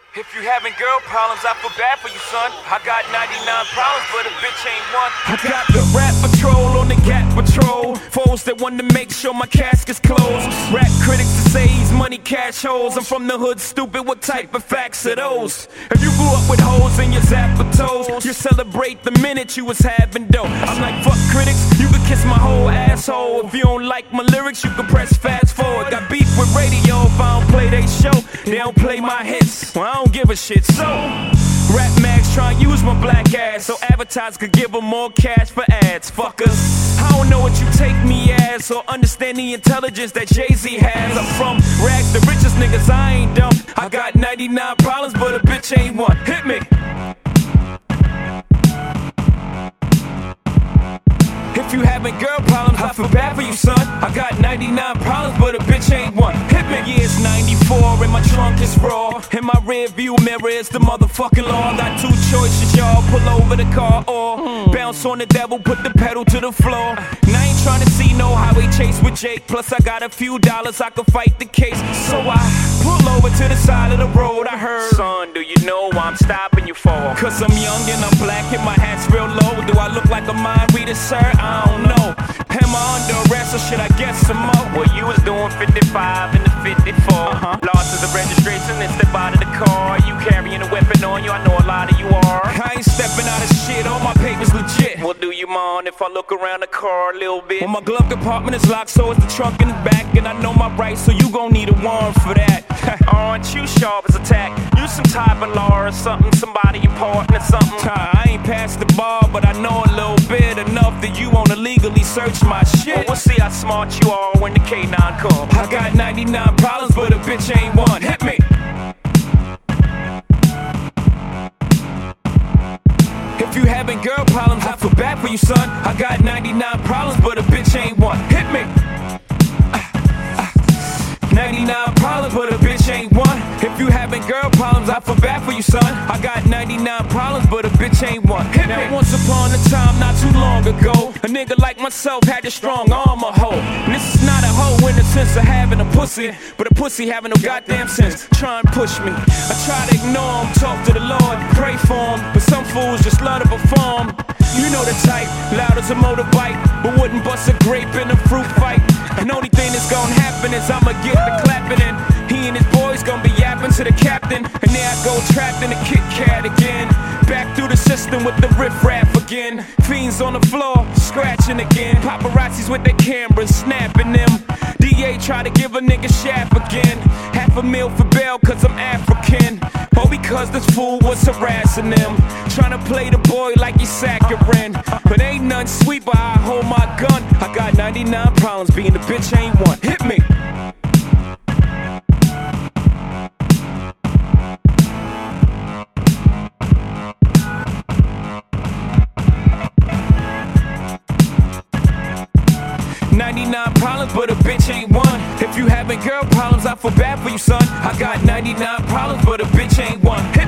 If you having girl problems, I feel bad for you, son. I got 99 problems, but a bitch ain't one. I got the rap patrol on the Gap patrol. Foes that want to make sure my casket's closed. Rap critics to say he's money cash holes. I'm from the hood, stupid, what type of facts are those? If you grew up with hoes in your zapatos, you celebrate the minute you was having dough. I'm like, fuck critics, you can kiss my whole asshole. If you don't like my lyrics, you can press fast forward. Got beef with radio if I don't play they show. They don't play my hits, well I don't give a shit. So rap mags try and use my black ass so advertisers could give them more cash for ads. Fuckers, I don't know what you take me as or understand the intelligence that Jay-Z has. I'm from rags, the richest niggas, I ain't dumb. I got 99 problems, but a bitch ain't one. Hit me. If you having girl problems, I feel bad for you, son. I got 99 problems, but a bitch ain't one. Hit me. Yeah, it's 94 and my trunk is raw. In my rear view mirror is the motherfucking law. I got two choices, y'all. Pull over the car or bounce on the devil, put the pedal to the floor. And I ain't trying to see no highway chase with Jake. Plus I got a few dollars, I can fight the case. So I pull over to the side of the road. I heard, son, do you know why I'm stopping you for? Cause I'm young and I'm black and my hat's real low. Do I look like a mind reader, sir? I don't know. Am I under arrest or should I get some more? Well, you was doing 55 in the 54. Lost of the registration and step out of the car. You carrying a weapon on you, I know a lot of you are. I ain't stepping out of shit, all my papers legit. Well, do you mind if I look around the car a little bit? Well, my glove compartment is locked, so it's the trunk in the back. And I know my rights, so you gon' need a warrant for that. Aren't you sharp as a tack? You some type of law or something, somebody important or something. I ain't past the bar, but I know a little bit enough that you wanna legally search my shit. Well, we'll see how smart you are when the K9 comes. I got 99 problems, but a bitch ain't one. Hit me. If you having girl problems, I feel bad for you, son. I got 99 problems, but a bitch ain't one. Hit me. 99 problems, but a bitch ain't one. If you having girl problems, I feel bad for you, son. I got 99 problems, but a bitch ain't one. Hit me. Now, once upon a time, not too long ago, a nigga like myself had a strong arm, a hoe. And this is not a hoe in the sense of having a pussy, but a pussy having no goddamn sense. Try and push me. I try to ignore him, talk to the Lord, pray for him, but some fools just love to perform. You know the type, loud as a motorbike, but wouldn't bust a grape in a fruit fight. And only thing that's gonna happen is I'ma get the clapping in. He and his boys gonna be yapping to the captain. And there I go trapped in a Kit Kat again. Back through the system with the riff-raff again. Fiends on the floor, scratching again. Paparazzis with their cameras, snapping them. DA try to give a nigga shaft again. $500,000 for bail cause I'm African. Oh, because this fool was harassing them. Trying to play the boy like he's saccharine. But ain't none sweet, but I hold my gun. I got 99 problems, being the bitch ain't one. Hit me. "99 problems, but a bitch ain't one." If you having girl problems, I feel bad for you, son. I got 99 problems, but a bitch ain't one.